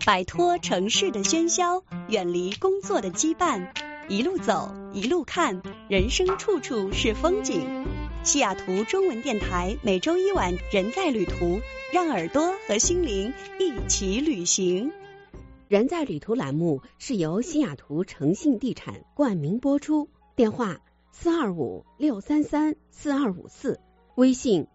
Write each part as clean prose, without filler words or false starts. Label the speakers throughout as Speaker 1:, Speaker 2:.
Speaker 1: 摆脱城市的喧嚣，远离工作的羁绊，一路走，一路看，人生处处是风景。西雅图中文电台每周一晚人在旅途，让耳朵和心灵一起旅行。
Speaker 2: 人在旅途栏目是由西雅图诚信地产冠名播出，电话425-633-4254，微信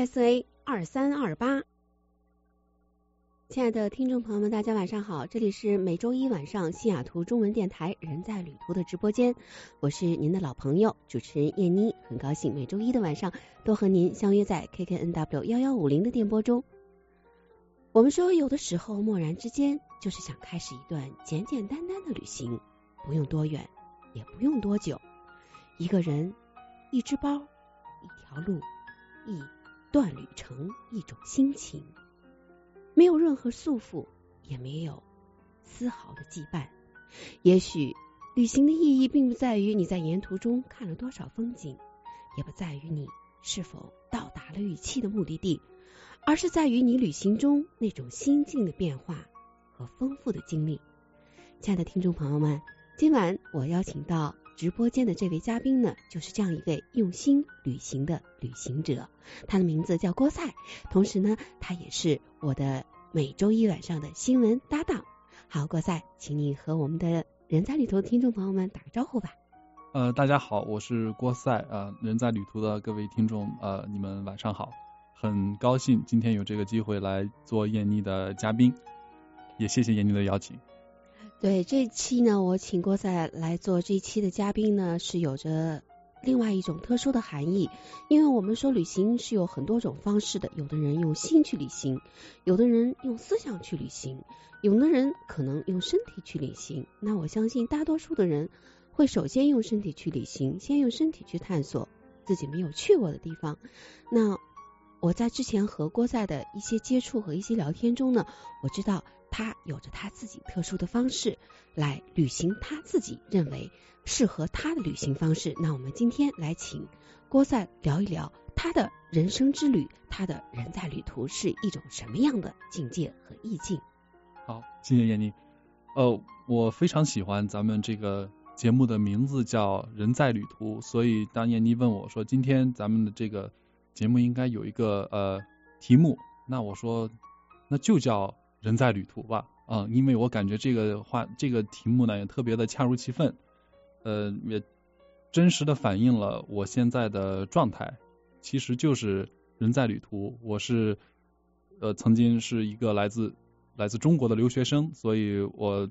Speaker 2: USA2328。亲爱的听众朋友们，大家晚上好，这里是每周一晚上西雅图中文电台人在旅途的直播间，我是您的老朋友主持人燕妮，很高兴每周一的晚上都和您相约在 KKNW1150 的电波中。我们说有的时候蓦然之间就是想开始一段简简单单的旅行，不用多远，也不用多久，一个人，一只包，一条路，一段旅程，一种心情，没有任何束缚，也没有丝毫的羁绊。也许旅行的意义并不在于你在沿途中看了多少风景，也不在于你是否到达了预期的目的地，而是在于你旅行中那种心境的变化和丰富的经历。亲爱的听众朋友们，今晚我邀请到直播间的这位嘉宾呢，就是这样一位用心旅行的旅行者，他的名字叫郭赛，同时呢，他也是我的每周一晚上的新闻搭档。好，郭赛，请你和我们的人在旅途的听众朋友们打个招呼吧。
Speaker 3: 大家好，我是郭赛，人在旅途的各位听众，你们晚上好，很高兴今天有这个机会来做燕妮的嘉宾，也谢谢燕妮的邀请。
Speaker 2: 对，这一期呢，我请郭赛来做这一期的嘉宾呢，是有着另外一种特殊的含义。因为我们说旅行是有很多种方式的，有的人用心去旅行，有的人用思想去旅行，有的人可能用身体去旅行。那我相信大多数的人会首先用身体去旅行，先用身体去探索自己没有去过的地方。那我在之前和郭赛的一些接触和一些聊天中呢，我知道他有着他自己特殊的方式来旅行，他自己认为适合他的旅行方式。那我们今天来请郭赛聊一聊他的人生之旅，他的人在旅途是一种什么样的境界和意境。
Speaker 3: 好，谢谢燕妮。我非常喜欢咱们这个节目的名字叫人在旅途，所以当燕妮问我说今天咱们的这个节目应该有一个题目，那我说那就叫人在旅途吧，因为我感觉这个题目呢也特别的恰如其分，也真实的反映了我现在的状态，其实就是人在旅途。我是曾经是一个来自中国的留学生，所以我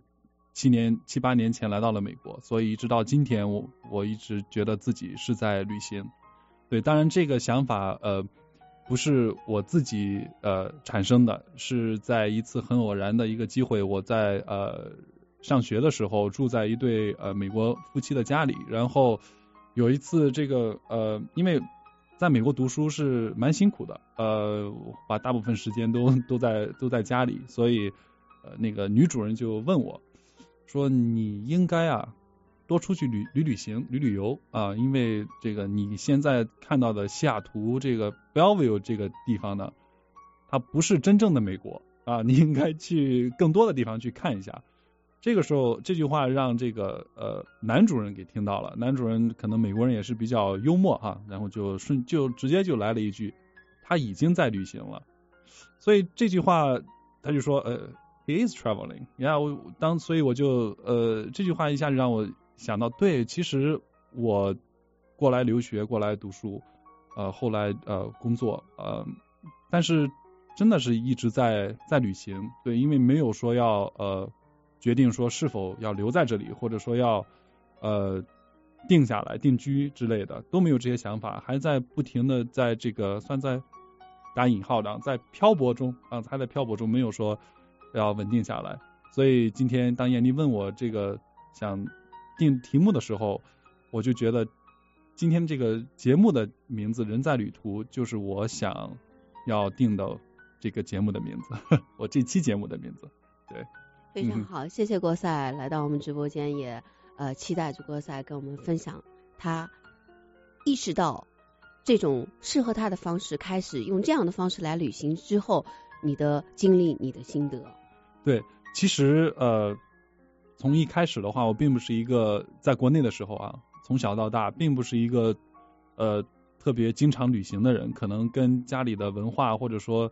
Speaker 3: 7、8年前来到了美国，所以一直到今天我一直觉得自己是在旅行。对，当然这个想法不是我自己产生的，是在一次很偶然的一个机会，我在上学的时候住在一对美国夫妻的家里，然后有一次这个因为在美国读书是蛮辛苦的，把大部分时间都在家里，所以那个女主人就问我说你应该多出去旅行旅游啊，因为这个你现在看到的西雅图这个 Bellevue 这个地方呢，它不是真正的美国啊，你应该去更多的地方去看一下。这个时候这句话让这个男主人给听到了，男主人可能美国人也是比较幽默然后就直接就来了一句他已经在旅行了。所以这句话他就说he is traveling， 所以我就这句话一下子让我想到，对，其实我过来留学，过来读书，后来工作，但是真的是一直在旅行，对，因为没有说要决定说是否要留在这里，或者说要定下来定居之类的，都没有这些想法，还在不停的在这个算在打引号的在漂泊中还在漂泊中，没有说要稳定下来。所以今天当燕妮问我这个想定题目的时候，我就觉得今天这个节目的名字人在旅途就是我想要定的这个节目的名字我这期节目的名字。对，
Speaker 2: 非常好，谢谢郭赛来到我们直播间，也期待着郭赛跟我们分享他意识到这种适合他的方式，开始用这样的方式来旅行之后你的经历，你的心得。
Speaker 3: 对， 其实从一开始的话，我并不是一个在国内的时候啊，从小到大并不是一个特别经常旅行的人，可能跟家里的文化或者说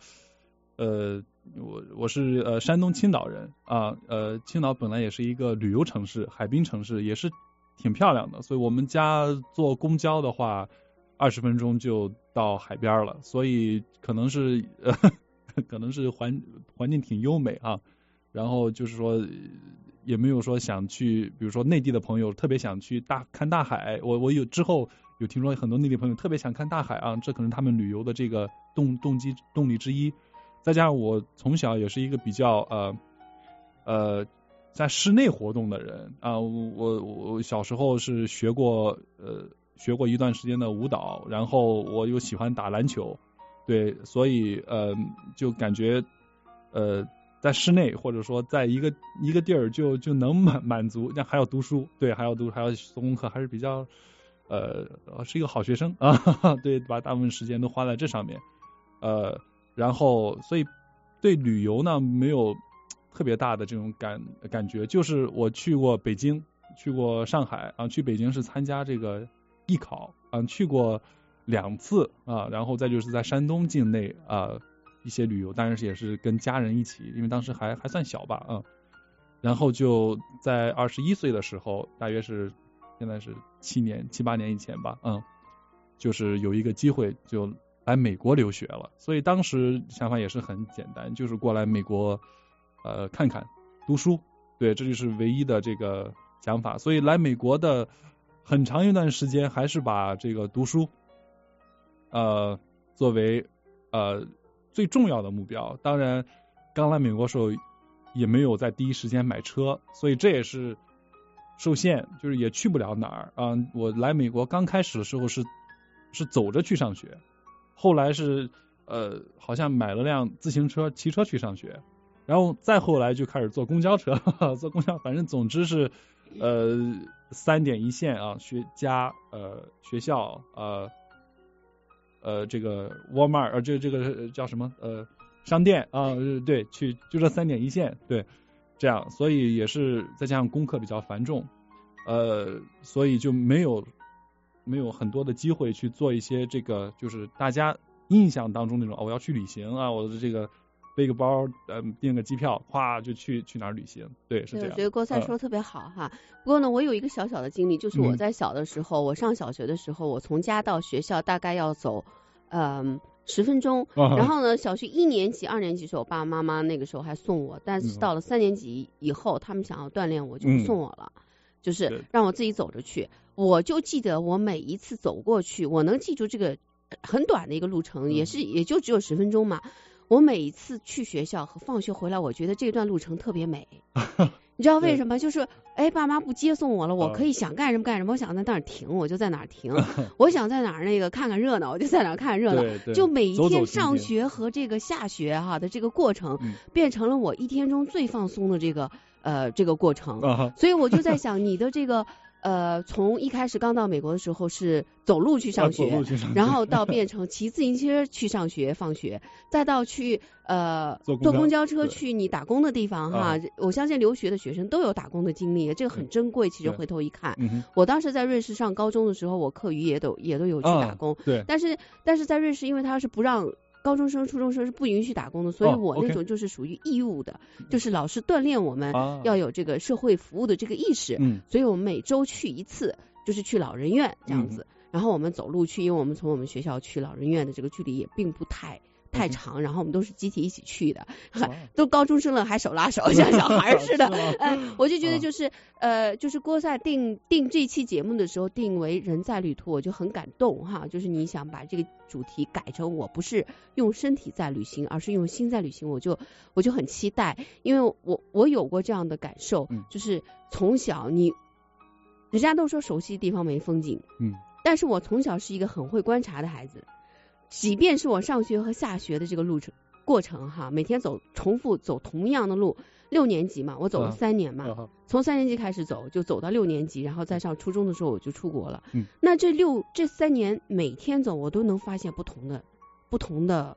Speaker 3: 我是山东青岛人啊，青岛本来也是一个旅游城市，海滨城市，也是挺漂亮的，所以我们家坐公交的话20分钟就到海边了，所以可能是环境挺优美啊，然后就是说也没有说想去，比如说内地的朋友特别想去看大海，我之后有听说很多内地朋友特别想看大海啊，这可能他们旅游的这个动力之一。再加上我从小也是一个比较在室内活动的人啊，我小时候是学过一段时间的舞蹈，然后我又喜欢打篮球，对，所以就感觉在室内或者说在一个地儿就能满足，还要读书，对，还要做功课，还是比较是一个好学生啊，对，把大部分时间都花在这上面，然后所以对旅游呢没有特别大的这种感觉，就是我去过北京，去过上海啊，去北京是参加这个艺考啊，去过2次啊，然后再就是在山东境内一些旅游，当然是也是跟家人一起，因为当时还算小吧啊，然后就在21岁的时候，大约是现在是7、8年以前吧，就是有一个机会就来美国留学了，所以当时想法也是很简单，就是过来美国看看读书，对，这就是唯一的这个想法，所以来美国的很长一段时间还是把这个读书作为最重要的目标。当然刚来美国的时候也没有在第一时间买车，所以这也是受限，就是也去不了哪儿啊。我来美国刚开始的时候是走着去上学，后来是好像买了辆自行车骑车去上学，然后再后来就开始坐公交车，坐公交，反正总之是3点一线啊，学校这个 Walmart 这个叫什么商店啊，对，去就这3点一线，对，这样，所以也是再加上功课比较繁重，所以就没有很多的机会去做一些这个就是大家印象当中那种我要去旅行啊，我的这个背个包订个机票，哗就去哪儿旅行，对，是这样。
Speaker 2: 我觉得郭赛说特别好哈。不过呢，我有一个小小的经历，就是我在小的时候，我上小学的时候，我从家到学校大概要走10分钟，然后呢，小学1年级、2年级的时候，我爸爸妈妈那个时候还送我，但是到了3年级以后，他们想要锻炼我，就不送我了，就是让我自己走着去。我就记得我每一次走过去，我能记住这个很短的一个路程，也就只有10分钟嘛。我每一次去学校和放学回来，我觉得这段路程特别美。你知道为什么？就是爸妈不接送我了，我可以想干什么干什么，我想在哪儿停我就在哪儿停，我想在哪儿那个看看热闹我就在哪儿看热闹，就每一天上学和这个下学的这个过程，变成了我一天中最放松的这个过程。所以我就在想你的这个从一开始刚到美国的时候是走路去上学，然后到变成骑自行车去上学放学，再到去坐公交车去你打工的地方哈。我相信留学的学生都有打工的经历，这个很珍贵。其实回头一看，我当时在瑞士上高中的时候，我课余也都有去打工。对，但是在瑞士，因为他是不让高中生、初中生是不允许打工的，所以我那种就是属于义务的，就是老师锻炼我们要有这个社会服务的这个意识，所以我们每周去一次，就是去老人院这样子，然后我们走路去，因为我们从我们学校去老人院的这个距离也并不太长，然后我们都是集体一起去的，都高中生了还手拉手像小孩似的。我就觉得就是郭赛定这期节目的时候定为人在旅途，我就很感动哈，就是你想把这个主题改成我不是用身体在旅行，而是用心在旅行，我就很期待，因为我有过这样的感受，就是从小人家都说熟悉的地方没风景，但是我从小是一个很会观察的孩子，即便是我上学和下学的这个过程哈，每天重复走同样的路，6年级嘛，我走了3年嘛，从3年级开始走，就走到6年级，然后再上初中的时候我就出国了。那这3年每天走，我都能发现不同的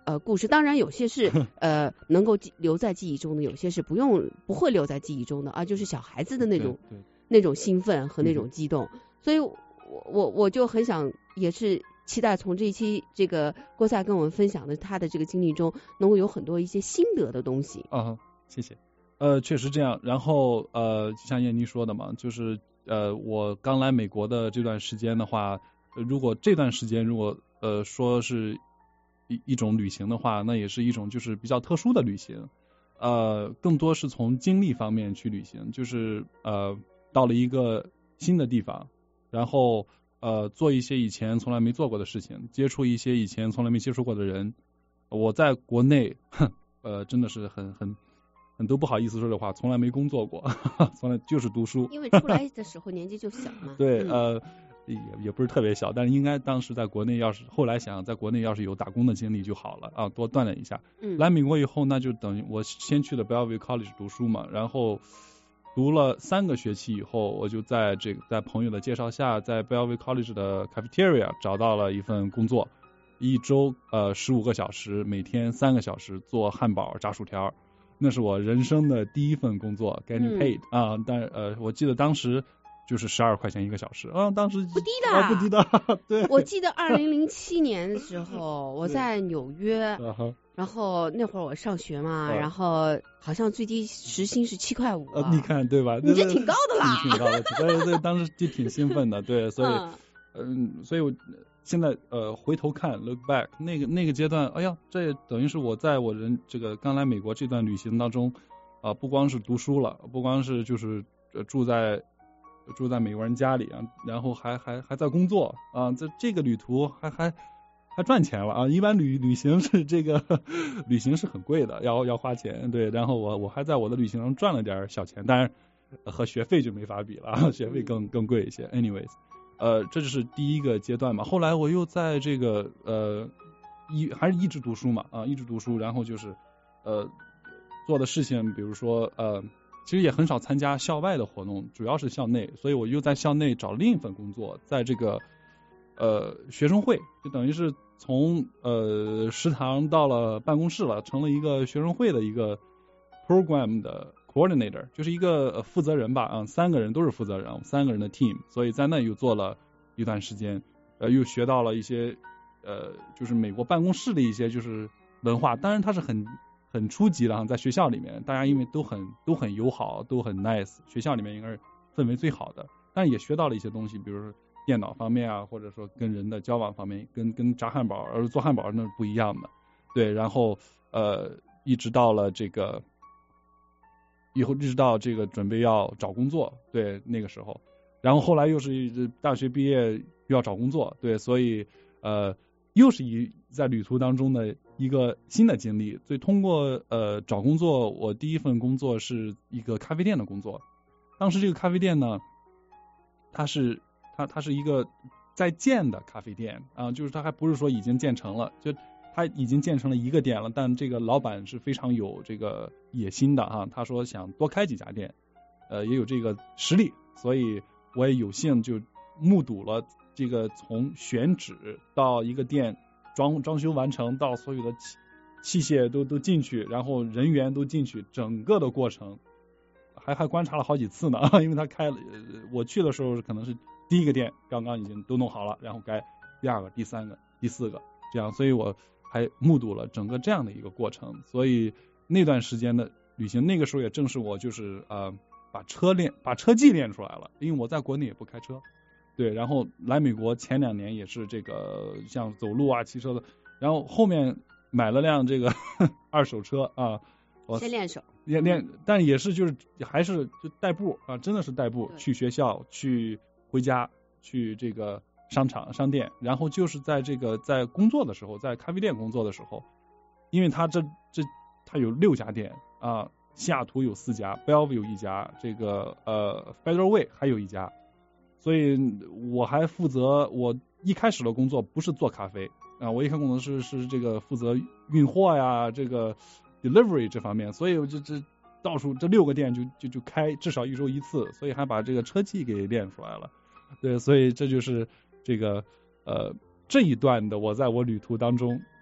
Speaker 2: 故事，当然有些是能够留在记忆中的，有些是不会留在记忆中的啊，就是小孩子的那种兴奋和那种激动，所以我就很想也是期待从这一期这个郭赛跟我们分享的他的这个经历中，能够有很多一些心得的东西。
Speaker 3: 谢谢。确实这样。然后就像燕妮说的嘛，就是我刚来美国的这段时间的话，如果这段时间如果说是一种旅行的话，那也是一种就是比较特殊的旅行。更多是从经历方面去旅行，就是到了一个新的地方，然后做一些以前从来没做过的事情，接触一些以前从来没接触过的人。我在国内真的是很都不好意思说这话，从来没工作过，从来就是读书。
Speaker 2: 因为出来的时候年纪就小嘛。
Speaker 3: 对，也不是特别小，但是应该当时在国内后来想在国内要是有打工的经历就好了啊，多锻炼一下。来美国以后，那就等于我先去的 Bellevue College 读书嘛，然后读了3个学期以后，我就在朋友的介绍下，在 Bellevue College 的 cafeteria 找到了一份工作，一周15个小时，每天3个小时做汉堡炸薯条，那是我人生的第一份工作 getting paid 啊，但我记得当时就是12块钱1个小时啊，当时
Speaker 2: 不低的，
Speaker 3: 不低的。对，
Speaker 2: 我记得2007年的时候，我在纽约，然后那会儿我上学嘛，然后好像最低时薪是7块5。
Speaker 3: 你看对吧？
Speaker 2: 你这挺高的啦。
Speaker 3: 挺高的，对，当时就挺兴奋的，对，所以所以我现在回头看 look back 那个阶段，哎呀，这等于是我在我人这个刚来美国这段旅行当中不光是读书了，不光是就是住在美国人家里啊，然后还在工作啊，这个旅途还赚钱了啊！一般旅行是这个旅行是很贵的，要花钱，对。然后我还在我的旅行中赚了点小钱，当然和学费就没法比了，学费更贵一些。Anyways， 这就是第一个阶段嘛。后来我又在这个还是一直读书嘛啊，一直读书，然后就是做的事情，比如说其实也很少参加校外的活动，主要是校内，所以我又在校内找另一份工作，在这个学生会，就等于是从食堂到了办公室了，成了一个学生会的一个 program 的 coordinator， 就是一个负责人吧啊，3个人都是负责人，3个人的 team， 所以在那又做了一段时间，又学到了一些就是美国办公室的一些就是文化，当然它是很初级的，在学校里面大家因为都很友好，都很 nice， 学校里面应该是氛围最好的，但是也学到了一些东西，比如说电脑方面啊，或者说跟人的交往方面，跟炸汉堡做汉堡那是不一样的，对。然后一直到了这个以后，一直到这个准备要找工作，对，那个时候，然后后来又是大学毕业又要找工作，对，所以又是在旅途当中的一个新的经历。所以通过找工作，我第一份工作是一个咖啡店的工作。当时这个咖啡店呢，它是一个在建的咖啡店啊，就是它还不是说已经建成了，就它已经建成了一个店了，但这个老板是非常有这个野心的啊，他说想多开几家店，也有这个实力，所以我也有幸就目睹了这个从选址到一个店装修完成，到所有的器械都进去，然后人员都进去，整个的过程还观察了好几次呢，因为他开了，我去的时候可能是第一个店刚刚已经都弄好了，然后该第2个、第3个、第4个这样，所以我还目睹了整个这样的一个过程。所以那段时间的旅行，那个时候也正是我就是把车技练出来了，因为我在国内也不开车，对，然后来美国前2年也是这个像走路啊、骑车的，然后后面买了辆这个2手车啊，我
Speaker 2: 先练手，
Speaker 3: 练，但也是就是还是就代步啊，真的是代步去学校、去回家、去这个商场、商店，然后就是在这个在工作的时候，在咖啡店工作的时候，因为他他有6家店啊，西雅图有4家 ，Bellevue 有1家，这个Federal Way 还有1家，所以我还负责，我一开始的工作不是做咖啡啊，我一开始工作是这个负责运货呀，这个 delivery 这方面，所以我这到处这6个店就开，至少1周1次，所以还把这个车技给练出来了。对，所以这就是这个这一段的我在我旅途当中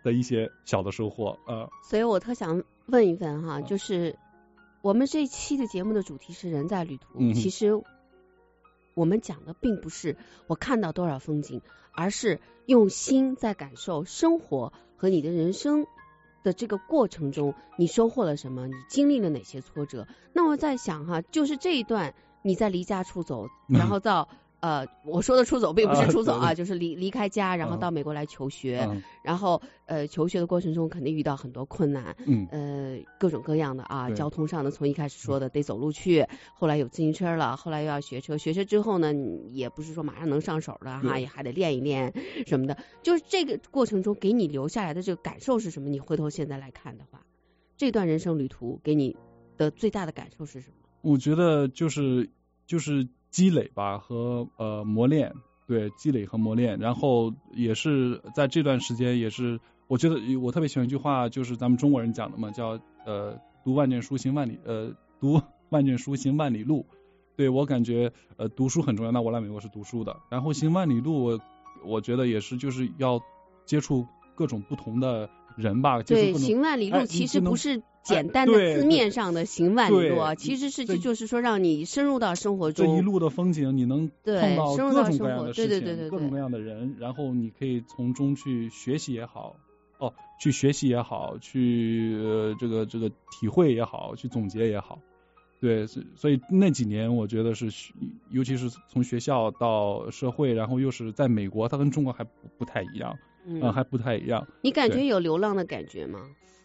Speaker 3: 的一些小的收获
Speaker 2: 所以我特想问一问哈，就是我们这一期的节目的主题是人在旅途，其实我们讲的并不是我看到多少风景，而是用心在感受生活和你的人生的这个过程中，你收获了什么，你经历了哪些挫折。那我在想哈，就是这一段你在离家出走，然后到我说的出走并不是出走就是离开家，然后到美国来求学，然后求学的过程中肯定遇到很多困难，各种各样的交通上的，从一开始说的得走路去，后来有自行车了，后来又要学车，学车之后呢，也不是说马上能上手的也还得练一练什么的。就是这个过程中给你留下来的这个感受是什么？你回头现在来看的话，这段人生旅途给你的最大的感受是什么？
Speaker 3: 我觉得就是积累吧和磨练，对，积累和磨练，然后也是在这段时间，也是我觉得我特别喜欢一句话，就是咱们中国人讲的嘛，叫读万卷书行万里读万卷书行万里路。对，我感觉读书很重要，那我来美国是读书的，然后行万里路我觉得也是就是要接触各种不同的人吧。
Speaker 2: 对，行万里路其实不是简单的字面上的行万里路其实是就是说让你深入到生活中，
Speaker 3: 这一路的风景你能碰到各种各样的事情，各种各样的人，然后你可以从中去学习也好，去学习也好，去这个体会也好，去总结也好。对，所以那几年我觉得是，尤其是从学校到社会，然后又是在美国，它跟中国还不太一样，还不太一样。
Speaker 2: 你感觉有流浪的感觉吗？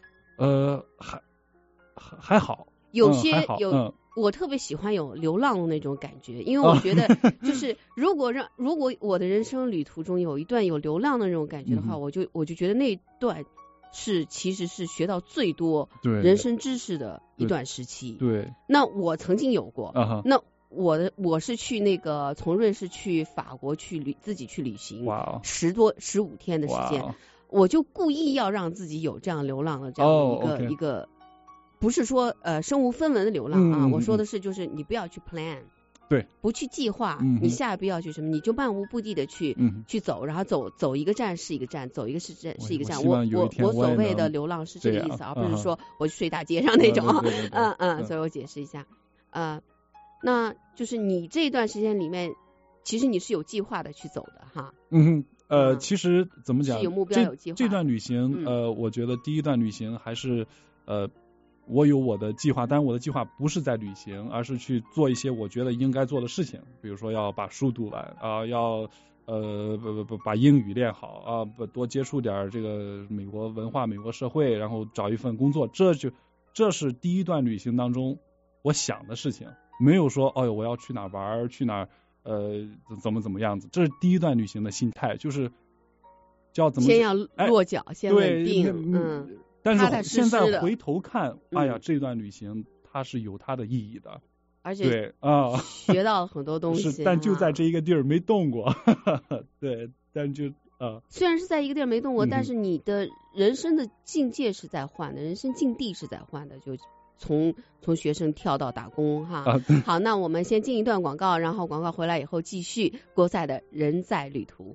Speaker 3: 还好，
Speaker 2: 有些我特别喜欢有流浪的那种感觉，因为我觉得就是如果我的人生旅途中有一段有流浪的那种感觉的话，我就觉得那一段其实是学到最多人生知识的一段时期。
Speaker 3: 对，
Speaker 2: 那我曾经有过，那我是去那个从瑞士去法国自己去旅行，15天的时间，我就故意要让自己有这样流浪的这样一个，不是说身无分文的流浪我说的是就是你不要去 plan。
Speaker 3: 对，
Speaker 2: 不去计划，你下一步要去什么，你就漫无目的的去走，然后走一个站是一个站，走一个是一个站。我所谓的流浪是这个意思，而不是说我睡大街上那种。所以我解释一下，那就是你这段时间里面，其实你是有计划的去走的哈。
Speaker 3: 其实怎么讲，
Speaker 2: 是有目标有计划。
Speaker 3: 这段旅行，我觉得第一段旅行还是我有我的计划，但是我的计划不是在旅行，而是去做一些我觉得应该做的事情，比如说要把书读完要把英语练好多接触点这个美国文化、美国社会，然后找一份工作，这是第一段旅行当中我想的事情，没有说我要去哪玩，去哪怎么样子，这是第一段旅行的心态，就是叫怎么
Speaker 2: 先要落脚，先稳定，
Speaker 3: 但是现在回头看，这段旅行它是有它的意义的，
Speaker 2: 而且学到了很多东西。
Speaker 3: 但就在这一个地儿没动过，对，但就
Speaker 2: 虽然是在一个地儿没动过，但是你的人生的境界是在换的，人生境地是在换的，就从学生跳到打工哈。好，那我们先进一段广告，然后广告回来以后继续郭赛的人在旅途。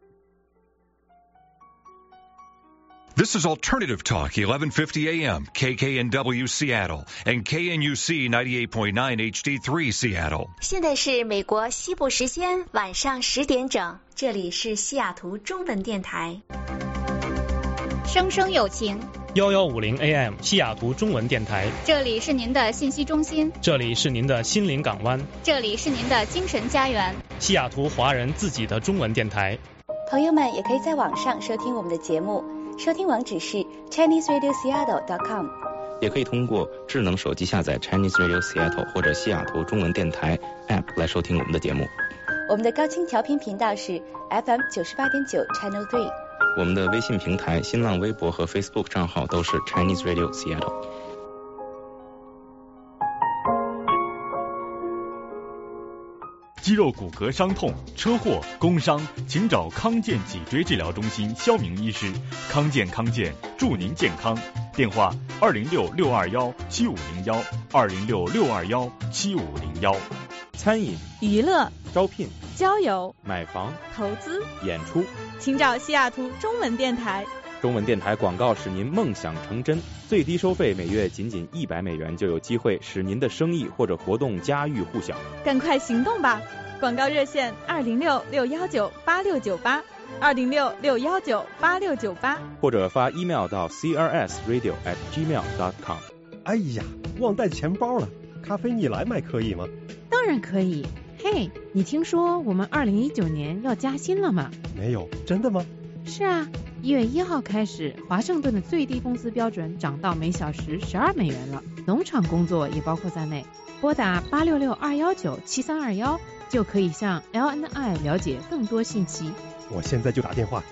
Speaker 4: This is Alternative Talk, 1150 AM, KKNW Seattle, and KNUC 98.9 HD3 Seattle.
Speaker 5: 现在是美国西部时间晚上10点整，这里是西雅图中文电台。
Speaker 6: 声声有情
Speaker 7: 1150 AM 西雅图中文电台，
Speaker 6: 这里是您的信息中心，
Speaker 7: 这里是您的心灵港湾，
Speaker 6: 这里是您的精神家园，
Speaker 7: 西雅图华人自己的中文电台。
Speaker 5: 朋友们也可以在网上收听我们的节目，收听网址是 ChineseRadioSeattle.com，
Speaker 8: 也可以通过智能手机下载 Chinese Radio Seattle 或者西雅图中文电台 App 来收听我们的节目。
Speaker 5: 我们的高清调频频道是 FM 98.9 Channel 3。
Speaker 8: 我们的微信平台、新浪微博和 Facebook 账号都是 Chinese Radio Seattle。
Speaker 9: 肌肉骨骼伤痛、车祸、工伤，请找康健脊椎治疗中心肖明医师。康健祝您健康。电话206-621-7501 206-621-7501。
Speaker 10: 餐饮、
Speaker 11: 娱乐、
Speaker 10: 招聘、
Speaker 11: 交友、
Speaker 10: 买房、
Speaker 11: 投资、
Speaker 10: 演出，
Speaker 11: 请找西雅图中文电台。
Speaker 8: 中文电台广告使您梦想成真，最低收费每月仅$100就有机会使您的生意或者活动家喻户晓。
Speaker 10: 赶快行动吧！广告热线206-619-8698，206-619-8698，
Speaker 8: 或者发 email 到 crsradio@gmail.com。
Speaker 11: 哎呀，忘带钱包了，咖啡你来买可以吗？
Speaker 12: 当然可以。嘿，你听说我们2019年要加薪了吗？
Speaker 11: 没有，真的吗？
Speaker 12: 是啊，1月1号开始，华盛顿的最低工资标准涨到每小时$12了，农场工作也包括在内。拨打866-219-7321就可以向 LNI 了解更多信息。
Speaker 11: 我现在就打电话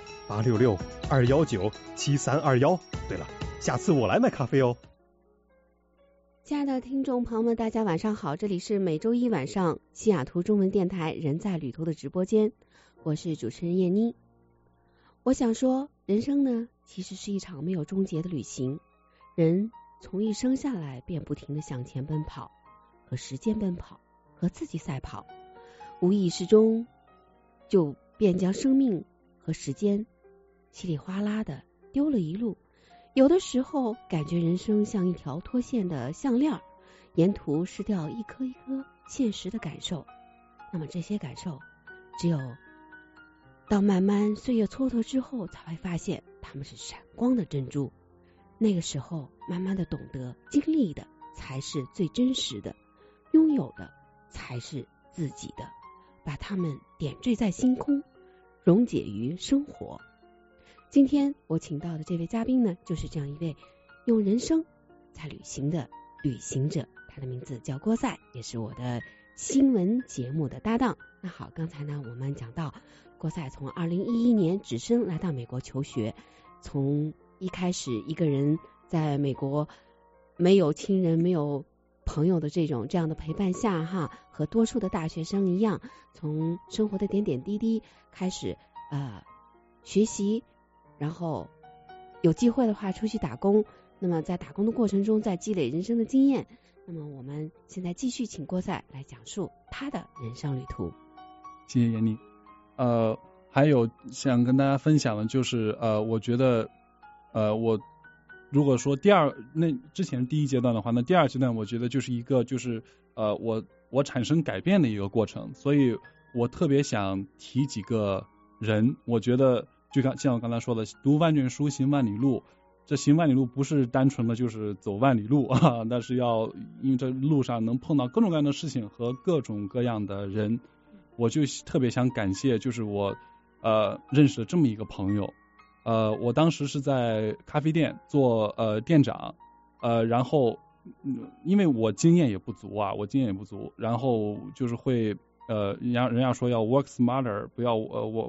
Speaker 11: 866-219-7321。对了，下次我来买咖啡哦。
Speaker 2: 亲爱的听众朋友们，大家晚上好，这里是每周一晚上西雅图中文电台人在旅途的直播间，我是主持人叶妮。我想说，人生呢，其实是一场没有终结的旅行。人从一生下来便不停地向前奔跑，和时间奔跑，和自己赛跑，无意识中就便将生命和时间稀里哗啦的丢了一路。有的时候感觉人生像一条脱线的项链，沿途失掉一颗一颗现实的感受。那么这些感受，只有到慢慢岁月蹉跎之后，才会发现它们是闪光的珍珠。那个时候慢慢的懂得，经历的才是最真实的，拥有的才是自己的，把它们点缀在星空，溶解于生活。今天我请到的这位嘉宾呢，就是这样一位用人生在旅行的旅行者，他的名字叫郭赛，也是我的新闻节目的搭档。那好，刚才呢我们讲到郭赛从2011年只身来到美国求学，从一开始一个人在美国没有亲人没有朋友的这样的陪伴下哈，和多数的大学生一样，从生活的点点滴滴开始学习，然后有机会的话出去打工，那么在打工的过程中再积累人生的经验。那么我们现在继续请郭赛来讲述他的人生旅途。
Speaker 3: 谢谢闫妮。还有想跟大家分享的就是我觉得我如果说那之前第一阶段的话，那第二阶段我觉得就是一个就是我产生改变的一个过程，所以我特别想提几个人。我觉得就像我刚才说的，读万卷书行万里路，这行万里路不是单纯的就是走万里路啊，那是因为这路上能碰到各种各样的事情和各种各样的人。我就特别想感谢就是我认识了这么一个朋友。我当时是在咖啡店做店长，然后因为我经验也不足，然后就是会人家说要 work smarter， 不要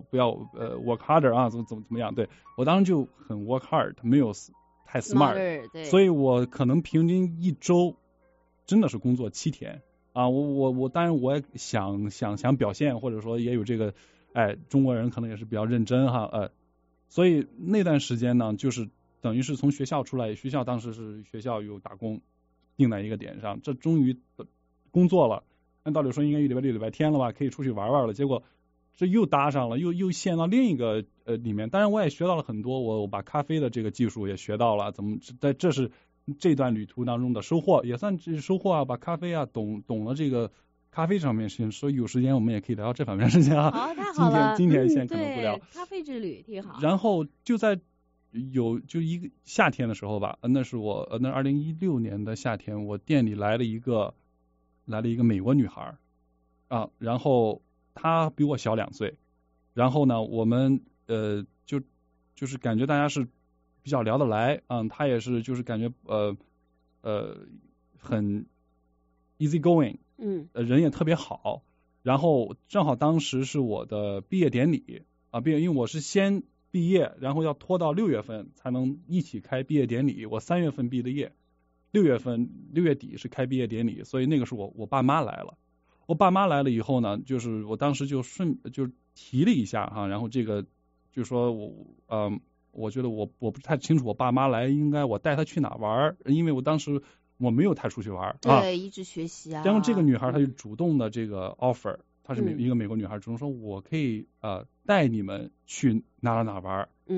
Speaker 3: work harder 啊，怎么样？对，我当时就很 work hard， 没有太 smart，
Speaker 2: 对，
Speaker 3: 所以我可能平均一周真的是工作7天啊。我当然我也想表现，或者说也有这个，中国人可能也是比较认真哈，所以那段时间呢，就是等于是从学校出来，学校当时是学校有打工定在一个点上，这终于工作了。按道理说应该礼拜六礼拜天了吧，可以出去玩玩了，结果这又搭上了，又陷到另一个里面。当然我也学到了很多，我把咖啡的这个技术也学到了，这是这段旅途当中的收获，也算是收获啊，把咖啡啊懂了这个咖啡上面事情，所以有时间我们也可以聊聊这方面的事情啊。
Speaker 2: 好，太好了，
Speaker 3: 今天先可能不聊
Speaker 2: 咖啡之旅挺好。
Speaker 3: 然后就在一个夏天的时候吧，那是我那2016年的夏天，我店里来了一个美国女孩啊，然后她比我小2岁，然后呢我们就是感觉大家是比较聊得来啊，她也是就是感觉很 easy going， 人也特别好。然后正好当时是我的毕业典礼啊，因为我是先毕业，然后要拖到6月份才能一起开毕业典礼，我3月份毕的业，6月底是开毕业典礼，所以那个是我爸妈来了。我爸妈来了以后呢，就是我当时就提了一下哈，然后这个就说我觉得我不太清楚我爸妈来应该我带他去哪玩，因为我当时我没有太出去玩，
Speaker 2: 对，一直学习啊。
Speaker 3: 然后这个女孩她就主动的这个 offer， 她是一个美国女孩，主动说我可以带你们去哪玩，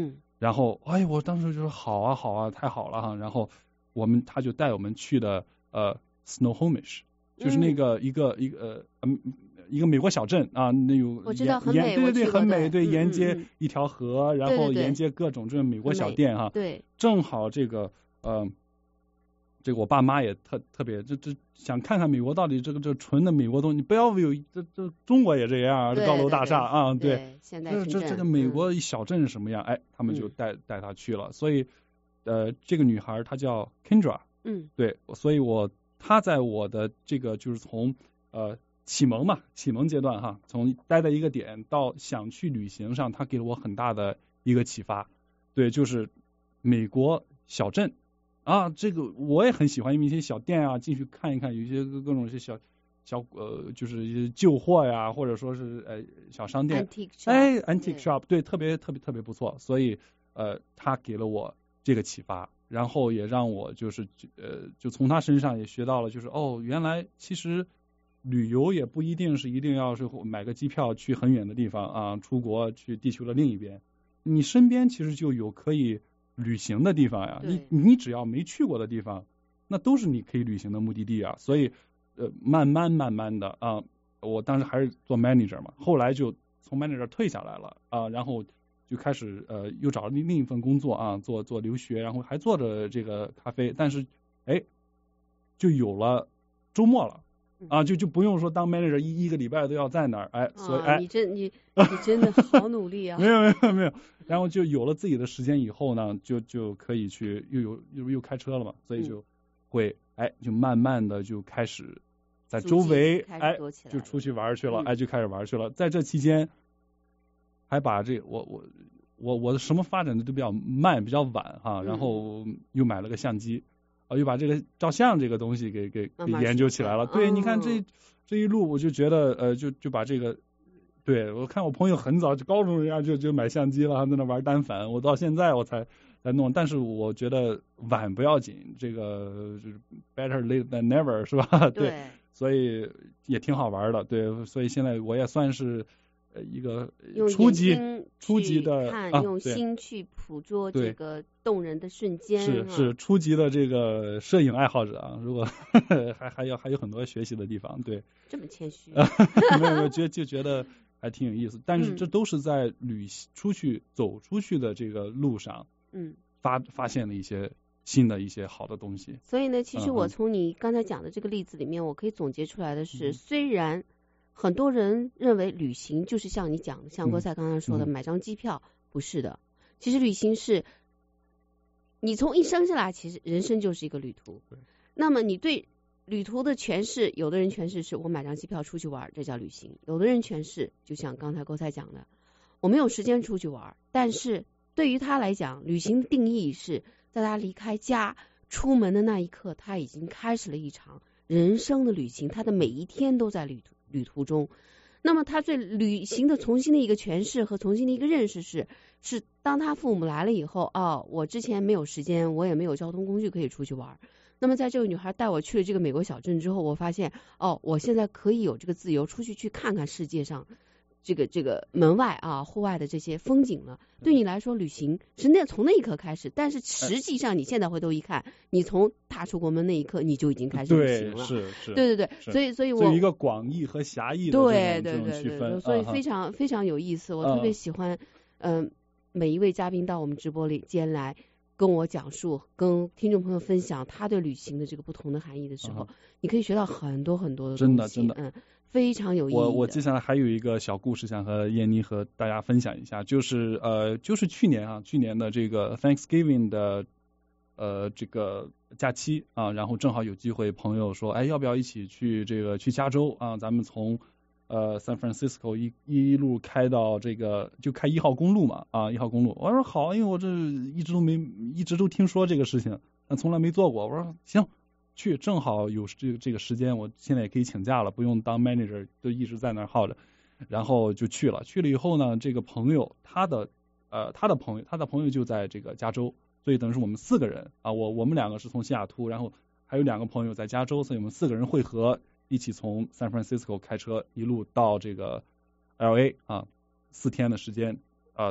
Speaker 3: 然后我当时就说好啊，太好了哈。然后他就带我们去的Snohomish， 就是那个一个美国小镇啊，那有
Speaker 2: 我知道很美，
Speaker 3: 对，很美，对，沿接一条河，然后沿接各种这种美国小店哈，
Speaker 2: 对，
Speaker 3: 正好这个这个我爸妈也特别这想看看美国到底这纯的美国东西，你不要有这中国也这样，这高楼大厦啊，对，
Speaker 2: 现在
Speaker 3: 这个美国小镇是什么样？他们就带他去了，所以这个女孩她叫 Kendra， 对，所以她在我的这个就是从启蒙阶段哈，从待在一个点到想去旅行上，她给了我很大的一个启发，对，就是美国小镇。这个我也很喜欢，因为一些小店啊，进去看一看，有一些各种一些小就是一些旧货呀，或者说是小商店，antique shop， 对，特别不错。所以他给了我这个启发，然后也让我就是就从他身上也学到了，就是原来其实旅游也不一定要是买个机票去很远的地方啊，出国去地球的另一边，你身边其实就有可以旅行的地方呀，你只要没去过的地方，那都是你可以旅行的目的地啊。所以慢慢的我当时还是做 manager 嘛，后来就从 manager 退下来了然后就开始又找了另一份工作啊，做留学，然后还做着这个咖啡，但是就有了周末了。就不用说当 manager 一个礼拜都要在那儿，所以
Speaker 2: 你真的好努力啊！
Speaker 3: 没有，然后就有了自己的时间以后呢，就可以去又开车了嘛，所以就会就慢慢的就开始在周围就出去玩去了，就开始玩去了。在这期间还把这我的什么发展的都比较慢比较晚哈，然后又买了个相机。又把这个照相这个东西给研究起来了。对，你看这一路，我就觉得就把这个，对，我看我朋友很早就高中人家就买相机了，还在那玩单反，我到现在我才弄。但是我觉得晚不要紧，这个就是 better late than never 是吧？对，所以也挺好玩的。对，所以现在我也算是一个初级的
Speaker 2: 用心去捕捉这个动人的瞬间，
Speaker 3: 是初级的这个摄影爱好者啊。如果还有很多学习的地方，对，
Speaker 2: 这么谦虚，
Speaker 3: 没有就觉得还挺有意思。但是这都是在走出去的这个路上，发现了一些新的一些好的东西。
Speaker 2: 所以呢，其实我从你刚才讲的这个例子里面，我可以总结出来的是，虽然很多人认为旅行就是像你讲的，像郭赛刚刚说的买张机票，不是的。其实旅行是你从一生下来，其实人生就是一个旅途。那么你对旅途的诠释，有的人诠释是我买张机票出去玩，这叫旅行；有的人诠释就像刚才郭赛讲的，我没有时间出去玩，但是对于他来讲，旅行的定义是在他离开家出门的那一刻，他已经开始了一场人生的旅行，他的每一天都在旅途中。那么他对旅行的重新的一个诠释和重新的一个认识是当他父母来了以后，我之前没有时间，我也没有交通工具可以出去玩。那么在这个女孩带我去了这个美国小镇之后，我发现我现在可以有这个自由出去看看世界上这个门外户外的这些风景了。对你来说，旅行是从那一刻开始，但是实际上你现在回头一看，你从踏出国门那一刻，你就已经开始旅行了。对，所以我
Speaker 3: 一个广义和狭义的这种区分，
Speaker 2: 所以非常非常有意思。我特别喜欢每一位嘉宾到我们直播间来跟我讲述，跟听众朋友分享他对旅行的这个不同的含义的时候，你可以学到很多很多的东西，
Speaker 3: 真的
Speaker 2: 非常有意义。
Speaker 3: 我接下来还有一个小故事想和燕妮和大家分享一下，就是去年的这个 Thanksgiving 的这个假期啊，然后正好有机会，朋友说要不要一起去去加州啊？咱们从San Francisco 一路开到就开1号公路嘛1号公路。我说好，因为我这一直都听说这个事情，但从来没做过。我说行。去正好有这个时间，我现在也可以请假了，不用当 manager 就一直在那儿耗着，然后就去了以后呢，这个朋友他的朋友就在这个加州，所以等于是我们4个人我们2个是从西雅图，然后还有2个朋友在加州，所以我们4个人汇合一起从 San Francisco 开车一路到这个 LA 4天的时间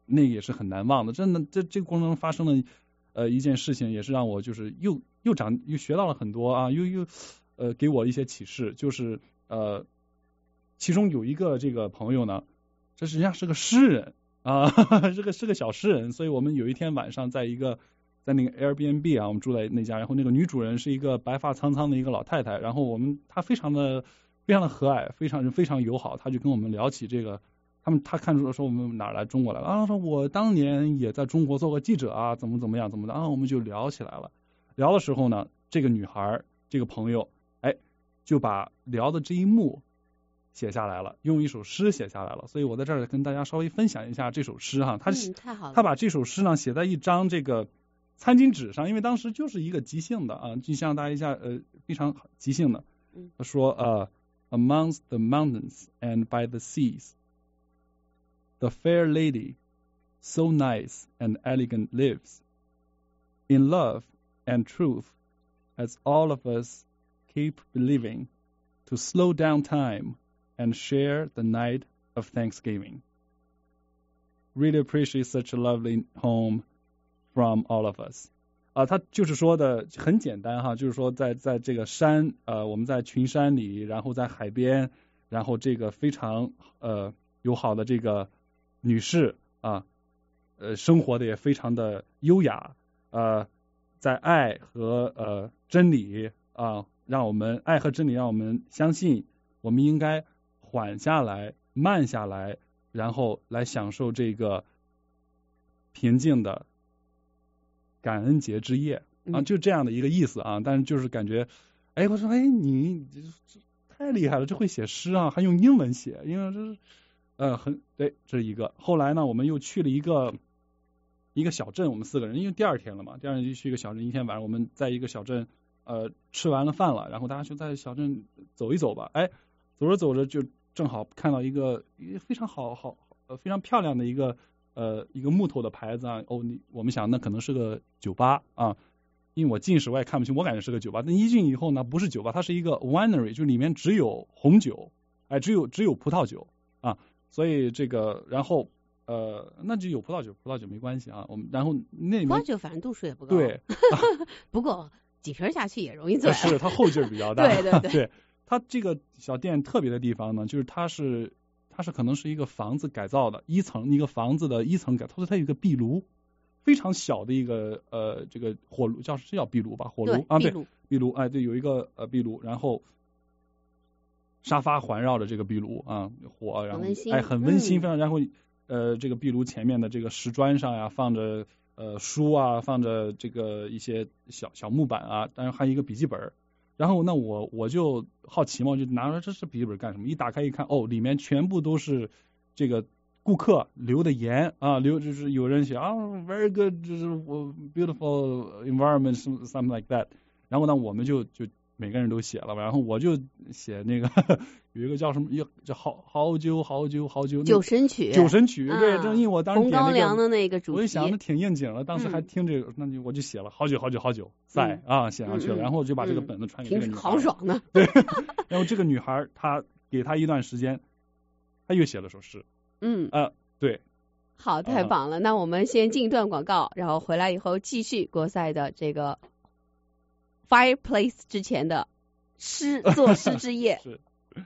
Speaker 3: 那也是很难忘的。真的，这个过程中发生了一件事情，也是让我就是又学到了很多啊，又给我一些启示，就是其中有一个这个朋友呢，这实际上是个诗人啊，是个小诗人，所以我们有一天晚上在那个 Airbnb 啊，我们住在那家，然后那个女主人是一个白发苍苍的一个老太太，然后她非常的和蔼，非常友好，她就跟我们聊起这个，她看出说我们哪来中国来了啊，说我当年也在中国做过记者啊，怎么样的啊，我们就聊起来了。聊的时候呢，这个女孩这个朋友就把聊的这一幕写下来了，用一首诗写下来了，所以我在这儿跟大家稍微分享一下这首诗哈。
Speaker 2: 太好了。他
Speaker 3: 把这首诗呢写在一张这个餐巾纸上，因为当时就是一个即兴的啊，就像大家一下非常即兴的。他说amongst the mountains and by the seas, the fair lady, so nice and elegant lives, in love and truth, as all of us keep believing, to slow down time and share the night of Thanksgiving. Really appreciate such a lovely home from all of us. 他就是说的很简单哈，就是说在这个山我们在群山里，然后在海边，然后这个非常友好的这个女士啊生活的也非常的优雅在爱和真理让我们爱和真理让我们相信我们应该缓下来慢下来，然后来享受这个平静的感恩节之夜啊，就这样的一个意思啊。但是就是感觉我说你太厉害了，这会写诗啊，还用英文写，因为这是对，这是一个。后来呢我们又去了一个小镇，我们4个人，因为第二天了嘛，第二天就去一个小镇，一天晚上我们在一个小镇吃完了饭了，然后大家就在小镇走一走吧，走着走着就正好看到一个非常非常漂亮的一个木头的牌子啊，我们想那可能是个酒吧啊，因为我近视我也看不清，我感觉是个酒吧，但一进以后呢不是酒吧，它是一个 winery， 就里面只有红酒，只有葡萄酒啊，所以这个然后那就有葡萄酒没关系啊，我们然后那里面
Speaker 2: 葡萄酒反正度数也不高，
Speaker 3: 对，
Speaker 2: 不过几瓶下去也容易醉，
Speaker 3: 是它后劲儿比较大，
Speaker 2: 对，
Speaker 3: 它这个小店特别的地方呢，就是它是可能是一个房子改造的一个房子的一层改造，它有一个壁炉，非常小的一个这个火炉，叫壁炉吧，火炉啊，对，壁炉，对，有一个壁炉，然后沙发环绕着这个壁炉啊，火，然后很温馨，非常，然后这个壁炉前面的这个石砖上呀放着书啊，放着这个一些小木板啊，当然还有一个笔记本。然后那我就好奇嘛，就拿出这是笔记本干什么？一打开一看，里面全部都是这个顾客留的言啊，就是有人写very good， 就是 beautiful environment something like that。然后呢，我们就每个人都写了，然后我就写那个有一个叫什么叫好久
Speaker 2: 酒神曲，
Speaker 3: 对，正因为我当时点
Speaker 2: 红高粱的那个主题，
Speaker 3: 我就想着挺应景了，当时还听这个，那我就写了好久在写上去了，然后我就把这个本子传给这个女孩，
Speaker 2: 好爽呢。
Speaker 3: 对，然后这个女孩她给她一段时间，她又写了首诗，对，
Speaker 2: 好，太棒了。那我们先进一段广告，然后回来以后继续国赛的这个 Fireplace 之前的作诗之夜。
Speaker 3: 是。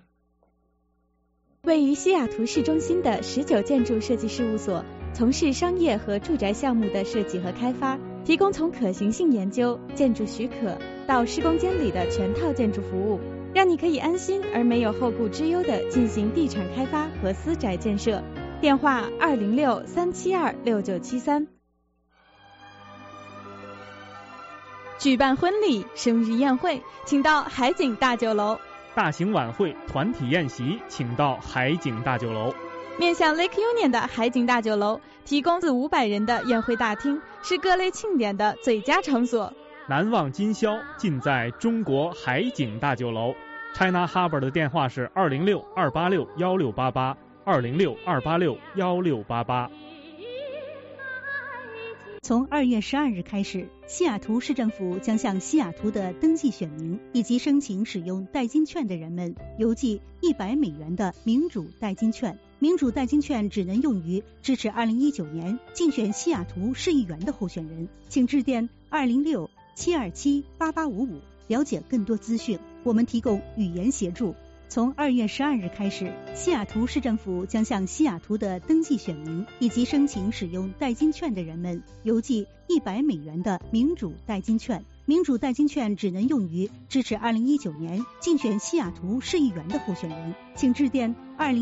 Speaker 10: 位于西雅图市中心的19建筑设计事务所，从事商业和住宅项目的设计和开发，提供从可行性研究、建筑许可到施工监理的全套建筑服务，让你可以安心而没有后顾之忧地进行地产开发和私宅建设。电话206-372-6973。举办婚礼、生日宴会，请到海景大酒楼。
Speaker 7: 大型晚会、团体宴席，请到海景大酒楼。
Speaker 10: 面向 Lake Union 的海景大酒楼，提供400-500人的宴会大厅，是各类庆典的最佳场所。
Speaker 7: 难忘今宵，尽在中国海景大酒楼。China Harbor 的电话是206-286-1688。206-286-1688。
Speaker 13: 从2月12日开始，西雅图市政府将向西雅图的登记选民以及申请使用代金券的人们邮寄$100的民主代金券。 民主代金券只能用于支持2019年竞选西雅图市议员的候选人，请致电206-727-8855了解更多资讯，我们提供语言协助。从2月12日开始，西雅图市政府将向西雅图的登记选民以及申请使用代金券的人们邮寄100美元的民主代金券。民主代金券只能用于支持2019年竞选西雅图市议员的候选人，请致电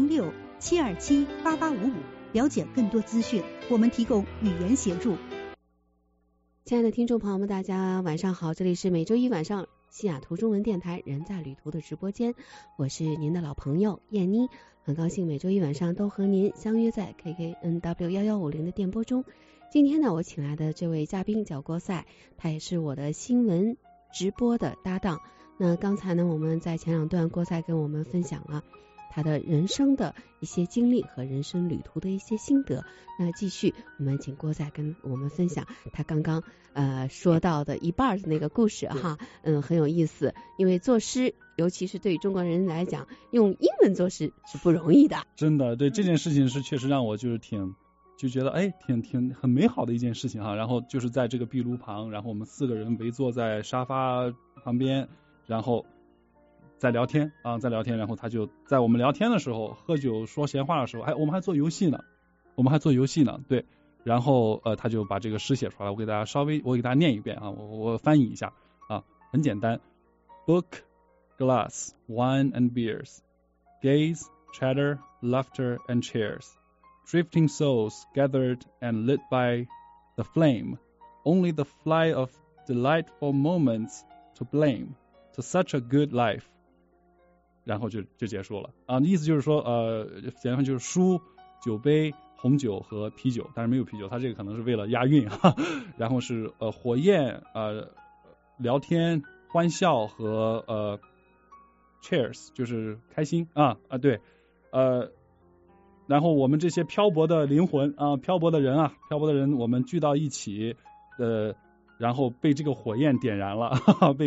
Speaker 13: 206-727-8855了解更多资讯，我们提供语言协助。
Speaker 2: 亲爱的听众朋友们，大家晚上好，这里是每周一晚上西雅图中文电台人在旅途的直播间，我是您的老朋友燕妮，很高兴每周一晚上都和您相约在 KKNW1150 的电波中。今天呢，我请来的这位嘉宾叫郭赛，他也是我的新闻直播的搭档。那刚才呢，我们在前两段郭赛跟我们分享了他的人生的一些经历和人生旅途的一些心得。那继续我们请郭赛跟我们分享他刚刚说到的一半的那个故事哈，很有意思，因为作诗尤其是对中国人来讲，用英文作诗是不容易的。
Speaker 3: 真的，对这件事情是确实让我就是就觉得挺很美好的一件事情哈。然后就是在这个壁炉旁，然后我们4个人围坐在沙发旁边，然后在聊天，然后他就在我们聊天的时候，喝酒说闲话的时候，我们还做游戏呢，对。然后他就把这个诗写出来，我给大家念一遍啊，我翻译一下啊，很简单 ：Book, glass, wine and beers, gaze, chatter, laughter and cheers.Drifting souls gathered and lit by the flame, only the fly of delightful moments to blame, to such a good life. 然后就结束了啊，意思就是说简单就是书、酒杯、红酒和啤酒，但是没有啤酒，它这个可能是为了押韵哈。然后是火焰、聊天、欢笑和cheers 就是开心对然后我们这些漂泊的灵魂漂泊的人，我们聚到一起，然后被这个火焰点燃了，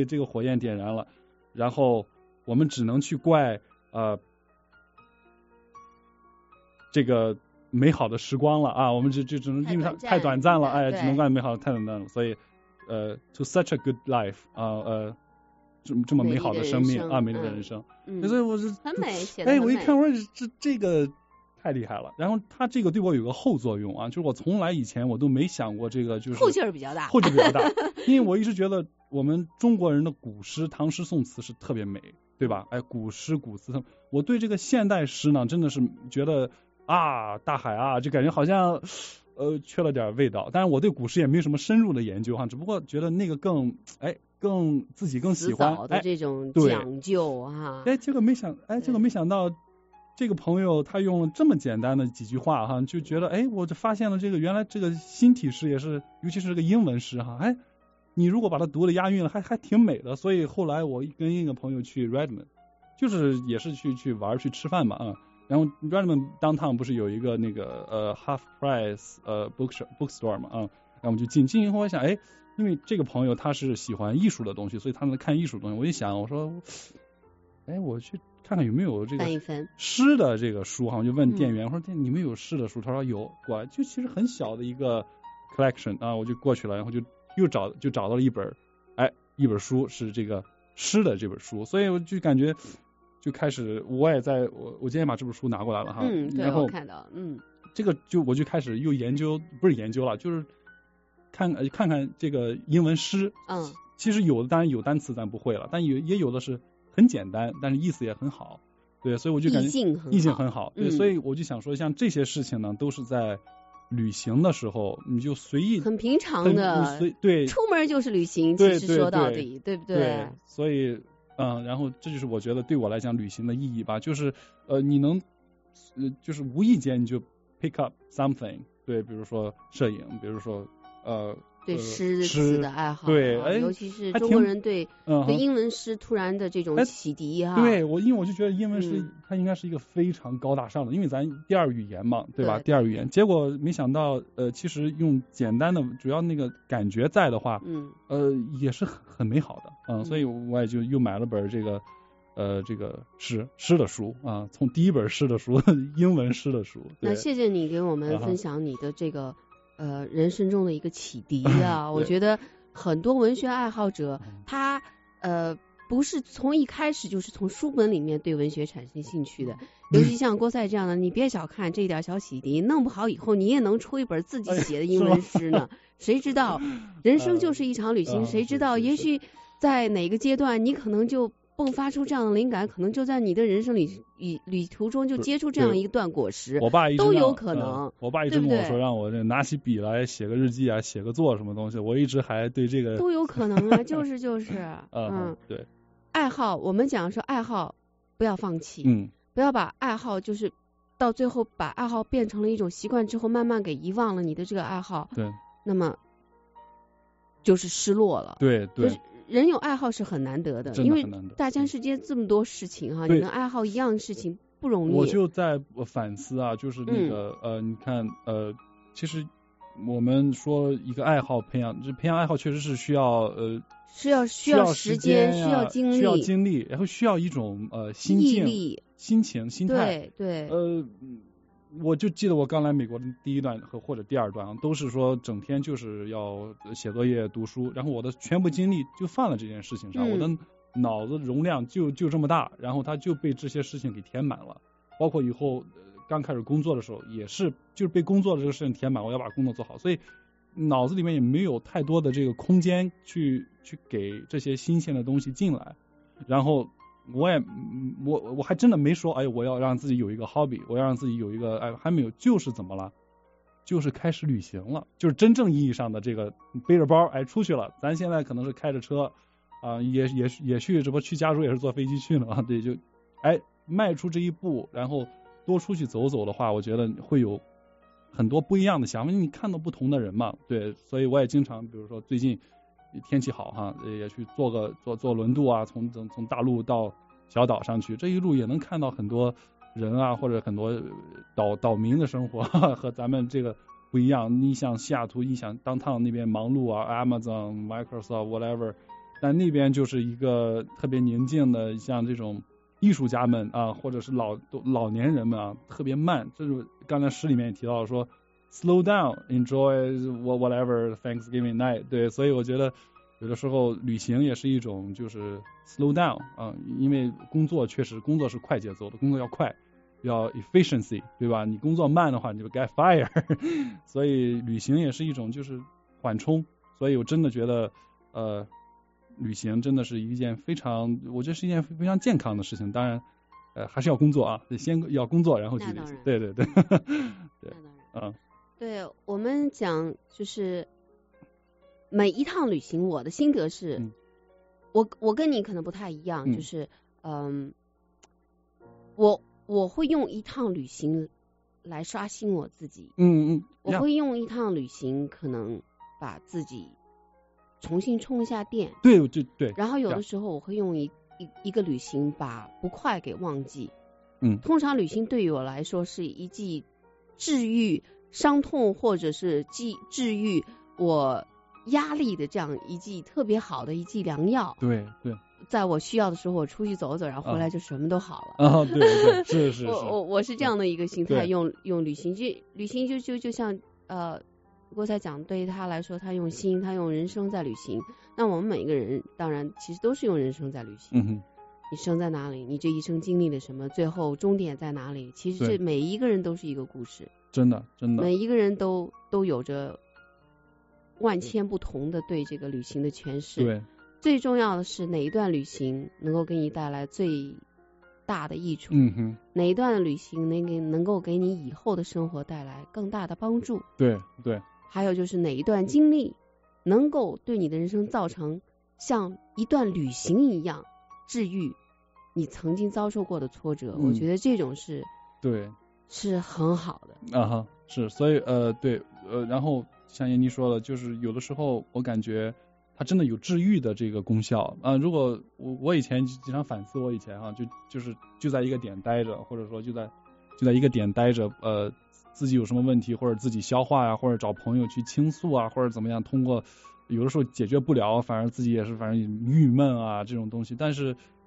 Speaker 3: 然后我们只能去怪这个美好的时光了我们就只能因为它太短暂了，只能怪美好的太短暂了，所以to such a good life 这么美好的生命美丽的人生，所以我是
Speaker 2: 很美，写得很美。
Speaker 3: 我一看我这个太厉害了，然后他这个对我有个后作用就是我从来以前我都没想过这个，就是
Speaker 2: 后劲儿比较大，
Speaker 3: 因为我一直觉得我们中国人的古诗、唐诗、宋词是特别美，对吧？古诗古词，我对这个现代诗呢，真的是觉得大海就感觉好像缺了点味道。但是我对古诗也没有什么深入的研究只不过觉得那个更自己更喜欢
Speaker 2: 的这种讲究
Speaker 3: 结果没想到。这个朋友他用了这么简单的几句话就觉得我就发现了这个原来这个新体诗也是，尤其是这个英文诗你如果把它读的押韵了还挺美的。所以后来我跟一个朋友去 Redmond， 就是也是去玩去吃饭嘛然后 Redmond downtown 不是有一个那个half price bookstore 嘛然后我们就进以后我想因为这个朋友他是喜欢艺术的东西，所以他能看艺术的东西，我一想我说我去看看有没有这个诗的这个书我就问店员，我说你们有诗的书？他说有，就其实很小的一个 collection 我就过去了，然后就找到了一本书是这个诗的这本书，所以我就感觉就开始我今天把这本书拿过来了然后
Speaker 2: 我看到
Speaker 3: 这个我就开始又不是研究了，就是看看这个英文诗其实有的当然有单词咱不会了，但也有的是很简单，但是意思也很好，对，所以我就感觉意境很好，对，所以我就想说，像这些事情呢，都是在旅行的时候，你就随意，
Speaker 2: 很平常的，
Speaker 3: 对，
Speaker 2: 出门就是旅行，其实说到底，对不对？
Speaker 3: 对，所以然后这就是我觉得对我来讲旅行的意义吧，就是你能就是无意间你就 pick up something， 对，比如说摄影，比如说
Speaker 2: 对诗词的爱好，
Speaker 3: 对，
Speaker 2: 尤其是中国人对英文诗突然的这种启迪
Speaker 3: 对，因为我就觉得英文诗它应该是一个非常高大上的，因为咱第二语言嘛，对吧？第二语言，结果没想到其实用简单的，主要那个感觉在的话，也是很美好的，所以我也就又买了本这个这个诗的书啊，从第一本诗的书，英文诗的书。
Speaker 2: 那谢谢你给我们分享你的这个人生中的一个启迪啊，我觉得很多文学爱好者他不是从一开始就是从书本里面对文学产生兴趣的，尤其像郭赛这样的，你别小看这一点小启迪，弄不好以后你也能出一本自己写的英文诗呢。谁知道人生就是一场旅行，谁知道也许在哪个阶段你可能就迸发出这样的灵感，可能就在你的人生旅途中就结出这样一段果实，
Speaker 3: 我爸
Speaker 2: 都有可能。
Speaker 3: 我爸一直跟我说让我拿起笔来写个日记啊，写个作什么东西，我一直还对这个
Speaker 2: 都有可能啊，就是
Speaker 3: 对。
Speaker 2: 爱好，我们讲说爱好不要放弃，不要把爱好就是到最后把爱好变成了一种习惯之后，慢慢给遗忘了你的这个爱好，
Speaker 3: 对，
Speaker 2: 那么就是失落了。
Speaker 3: 对，
Speaker 2: 就是人有爱好是很难得的，因为大千世界这么多事情哈，你能爱好一样事情不容易。
Speaker 3: 我就在反思啊，就是那个你看其实我们说一个爱好培养爱好确实是需要需要时间，需要精力，然后需要一种心境、心情、心态。
Speaker 2: 对。
Speaker 3: 我就记得我刚来美国的第一段或者第二段都是说整天就是要写作业、读书，然后我的全部精力就放在这件事情上，我的脑子容量就这么大，然后它就被这些事情给填满了。包括以后刚开始工作的时候也是，就是被工作的这个事情填满，我要把工作做好，所以脑子里面也没有太多的这个空间去给这些新鲜的东西进来。然后我还真的没说我要让自己有一个 hobby， 我要让自己有一个还没有，就是怎么了，就是开始旅行了，就是真正意义上的这个背着包出去了。咱现在可能是开着车也去，这不去加州也是坐飞机去了对，就迈出这一步，然后多出去走走的话，我觉得会有很多不一样的想法，你看到不同的人嘛，对，所以我也经常比如说最近天气好哈，也去坐轮渡啊，从大陆到小岛上去，这一路也能看到很多人啊，或者很多岛民的生活和咱们这个不一样。你想西雅图，你想downtown那边忙碌啊 ，Amazon、Microsoft whatever， 但那边就是一个特别宁静的，像这种艺术家们啊，或者是老年人们啊，特别慢。这是刚才诗里面也提到说 slow down, enjoy whatever Thanksgiving night。对，所以我觉得有的时候旅行也是一种就是 slow down 因为工作是快节奏的，工作要快，要 efficiency， 对吧？你工作慢的话，你就 get fire 所以旅行也是一种就是缓冲。所以我真的觉得旅行真的是一件我觉得是一件非常健康的事情。当然还是要工作啊，先要工作然后去旅行。对对对对
Speaker 2: 对，我们讲就是每一趟旅行，我的心得是我跟你可能不太一样，就是我会用一趟旅行来刷新我自己。我会用一趟旅行可能把自己重新充一下电。
Speaker 3: 对。
Speaker 2: 然后有的时候我会用一个旅行把不快给忘记。通常旅行对于我来说是一剂治愈伤痛或者是治愈我压力的这样一剂特别好的一剂良药。
Speaker 3: 对，
Speaker 2: 在我需要的时候我出去走走，然后回来就什么都好了。
Speaker 3: 对，是
Speaker 2: 我是这样的一个心态，用旅行就像郭才讲，对于他来说，他用心，他用人生在旅行。那我们每一个人当然其实都是用人生在旅行。你生在哪里，你这一生经历了什么，最后终点在哪里，其实这每一个人都是一个故事。真的每一个人都有着万千不同的对这个旅行的诠释。
Speaker 3: 对，
Speaker 2: 最重要的是哪一段旅行能够给你带来最大的益处。哪一段的旅行能够给你以后的生活带来更大的帮助。
Speaker 3: 对，
Speaker 2: 还有就是哪一段经历能够对你的人生造成像一段旅行一样治愈你曾经遭受过的挫折。我觉得这种是很好的。
Speaker 3: 是，所以对然后像闫妮说的，就是有的时候我感觉它真的有治愈的这个功效如果我以前经常反思，我以前就在一个点待着，或者说就在一个点待着自己有什么问题，或者自己消化呀，或者找朋友去倾诉啊，或者怎么样，通过有的时候解决不了，反正自己也是郁闷啊这种东西。但是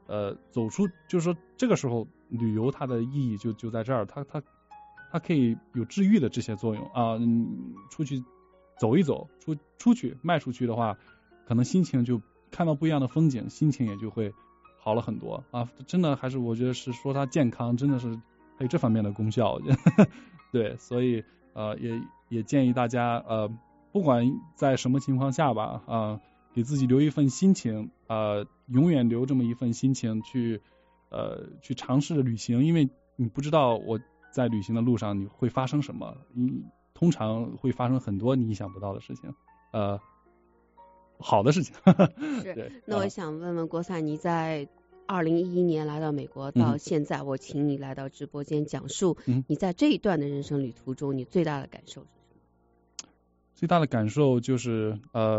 Speaker 3: 走出，就是说这个时候旅游它的意义就在这儿，它可以有治愈的这些作用啊。出去走一走，出去迈出去的话，可能心情就看到不一样的风景，心情也就会好了很多啊。真的还是我觉得是说它健康真的是还有这方面的功效，对，所以也建议大家不管在什么情况下吧给自己留一份心情永远留这么一份心情去尝试旅行，因为你不知道我在旅行的路上你会发生什么，你通常会发生很多你意想不到的事情，好的事情。
Speaker 2: 是，那我想问问郭赛，你在2011年来到美国到现在，我请你来到直播间讲述你在这一段的人生旅途中你最大的感受是什么？
Speaker 3: 最大的感受就是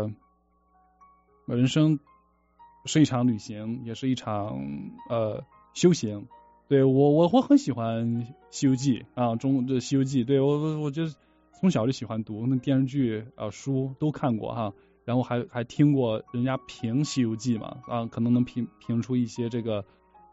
Speaker 3: 人生是一场旅行，也是一场修行。对，我很喜欢西游记这西游记，对，我就从小就喜欢读，那电视剧书都看过哈，然后还听过人家评西游记嘛可能能评出一些这个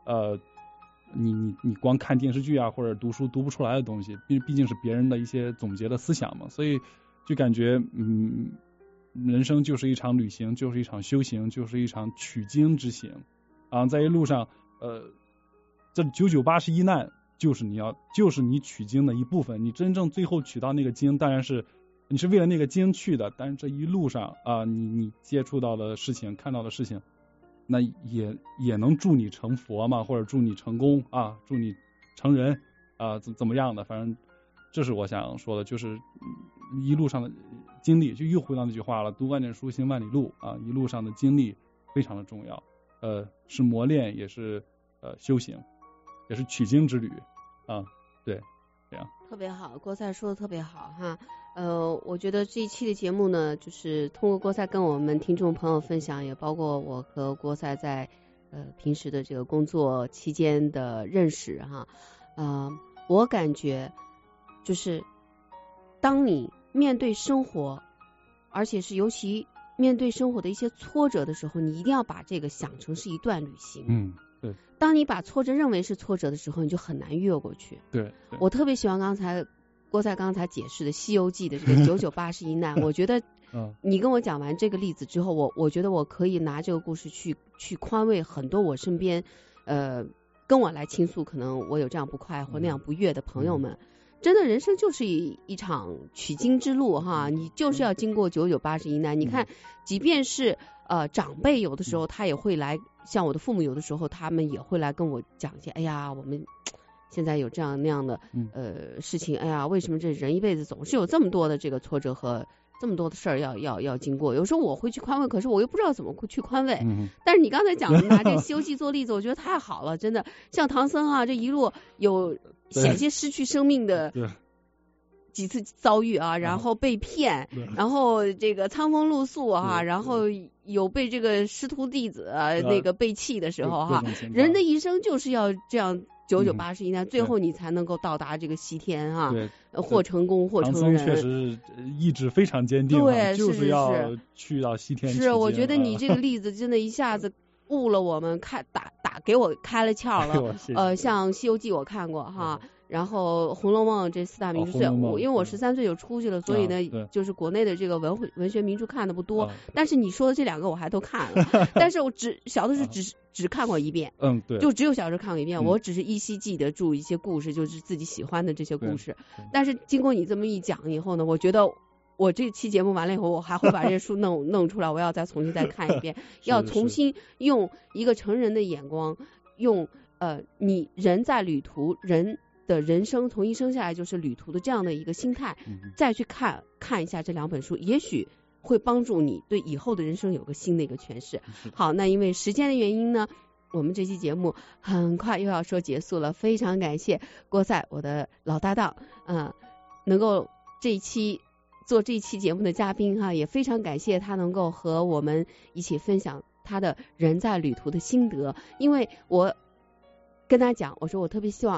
Speaker 3: 你光看电视剧或者读书读不出来的东西，毕竟是别人的一些总结的思想嘛，所以就感觉人生就是一场旅行，就是一场修行，就是一场取经之行在一路上这9981难就是你取经的一部分，你真正最后取到那个经，当然是你是为了那个经去的，但是这一路上你接触到的事情看到的事情，那也能助你成佛嘛，或者助你成功助你成人怎么样的，反正这是我想说的，就是一路上的经历，就又回到那句话了，读万卷书行万里路一路上的经历非常的重要，是磨练，也是修行，也是取经之旅对，这样
Speaker 2: 特别好，郭赛说的特别好哈。我觉得这一期的节目呢，就是通过郭赛跟我们听众朋友分享，也包括我和郭赛在平时的这个工作期间的认识哈。我感觉就是当你面对生活，而且是尤其面对生活的一些挫折的时候，你一定要把这个想成是一段旅行。
Speaker 3: 对。
Speaker 2: 当你把挫折认为是挫折的时候，你就很难越过去。
Speaker 3: 对。
Speaker 2: 我特别喜欢郭赛刚才解释的《西游记》的这个9981难，我觉得你跟我讲完这个例子之后，我觉得我可以拿这个故事去宽慰很多我身边跟我来倾诉可能我有这样不快或那样不悦的朋友们。真的人生就是一场取经之路哈，你就是要经过9981难。你看即便是长辈有的时候他也会来，像我的父母有的时候他们也会来跟我讲一些，哎呀我们现在有这样那样的事情，哎呀为什么这人一辈子总是有这么多的这个挫折和这么多的事儿要经过，有时候我会去宽慰，可是我又不知道怎么去宽慰。但是你刚才讲的拿这个西游记做例子，我觉得太好了，真的像唐僧这一路有险些失去生命的几次遭遇然后被骗，然后这个苍风露宿然后有被这个师徒弟子那个背弃的时候人的一生就是要这样9981难，最后你才能够到达这个西天或成功或成人。
Speaker 3: 唐僧确实意志非常坚定，
Speaker 2: 对，
Speaker 3: 就是要去到西天。
Speaker 2: 是，我觉得你这个例子真的一下子悟了我们，给我开了窍了。像《西游记》我看过哈。然后《红楼梦》这4大名著，因为我13岁就出去了，所以呢，就是国内的这个文学名著看的不多。但是你说的这2个我还都看了，但是我小的时候只看过一遍，
Speaker 3: 对，
Speaker 2: 就只有小时候看过一遍。我只是依稀记得住一些故事，就是自己喜欢的这些故事。但是经过你这么一讲以后呢，我觉得我这期节目完了以后，我还会把这些书弄出来，我要再重新再看一遍，要重新用一个成人的眼光，用你人在旅途人的人生从一生下来就是旅途的这样的一个心态，再去看一下这2本书，也许会帮助你对以后的人生有个新的一个诠释。好，那因为时间的原因呢，我们这期节目很快又要说结束了，非常感谢郭赛我的老搭档能够做这一期节目的嘉宾也非常感谢他能够和我们一起分享他的人在旅途的心得。因为我跟他讲，我说我特别希望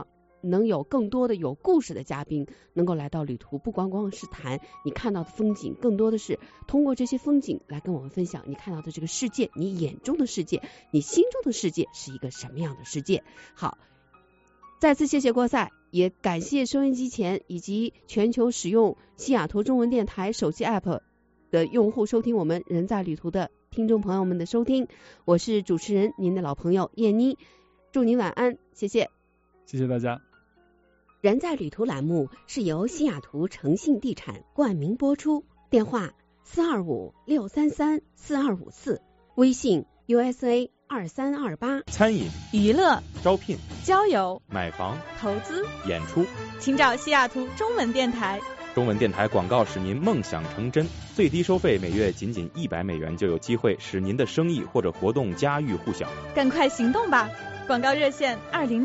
Speaker 2: 能有更多的有故事的嘉宾能够来到旅途，不光光是谈你看到的风景，更多的是通过这些风景来跟我们分享你看到的这个世界，你眼中的世界，你心中的世界是一个什么样的世界。好，再次谢谢郭赛，也感谢收音机前以及全球使用西雅图中文电台手机 app 的用户收听我们人在旅途的听众朋友们的收听，我是主持人您的老朋友燕妮，祝您晚安，谢谢。
Speaker 3: 谢谢大家。
Speaker 2: 人在旅途栏目是由西雅图诚信地产冠名播出，电话425-633-4254，微信 USA2328。
Speaker 8: 餐饮、
Speaker 10: 娱乐、
Speaker 8: 招聘、
Speaker 10: 交友、
Speaker 8: 买房、
Speaker 10: 投资、
Speaker 8: 演出，
Speaker 10: 请找西雅图中文电台。
Speaker 8: 中文电台广告使您梦想成真，最低收费每月仅$100就有机会使您的生意或者活动家喻户晓。
Speaker 10: 赶快行动吧！广告热线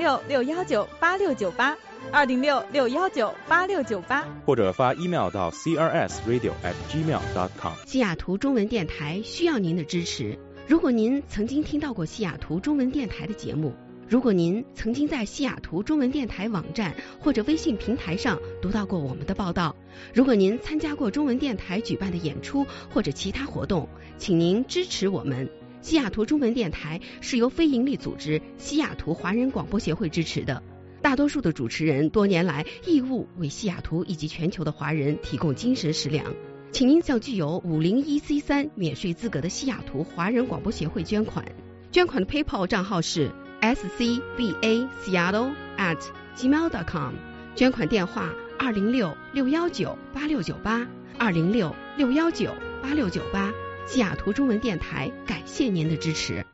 Speaker 10: 206-619-8698，206-619-8698，
Speaker 8: 或者发 email 到 crsradio@gmail.com。
Speaker 2: 西雅图中文电台需要您的支持。如果您曾经听到过西雅图中文电台的节目，如果您曾经在西雅图中文电台网站或者微信平台上读到过我们的报道，如果您参加过中文电台举办的演出或者其他活动，请您支持我们。西雅图中文电台是由非营利组织西雅图华人广播协会支持的，大多数的主持人多年来义务为西雅图以及全球的华人提供精神食粮，请您向具有501C3免税资格的西雅图华人广播协会捐款。捐款的 PayPal 账号是scbaseattle@gmail.com， 捐款电话206-619-8698， 206-619-8698。西雅图中文电台感谢您的支持。